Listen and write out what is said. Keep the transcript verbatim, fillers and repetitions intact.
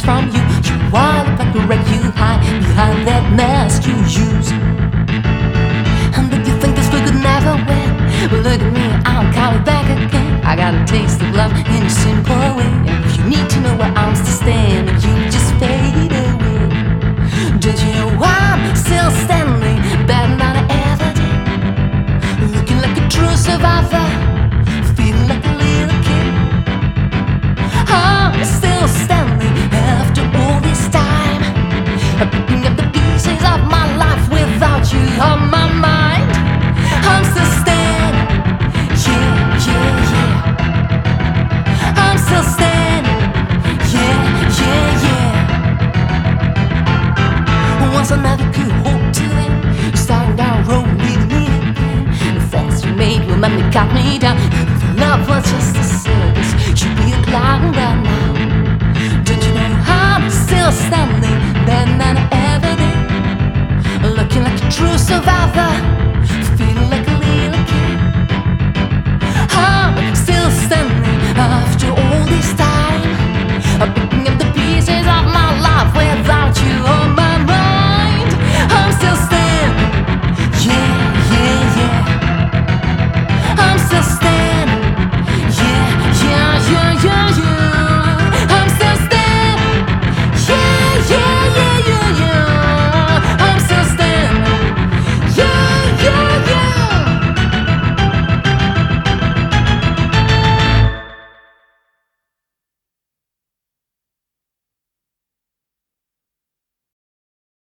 from you. You wild up like a wreck, you hide behind that mask you use. And if you think this we could never win, well, look at me, I'm coming back again. I got a taste of love in a simple way. And if you need to know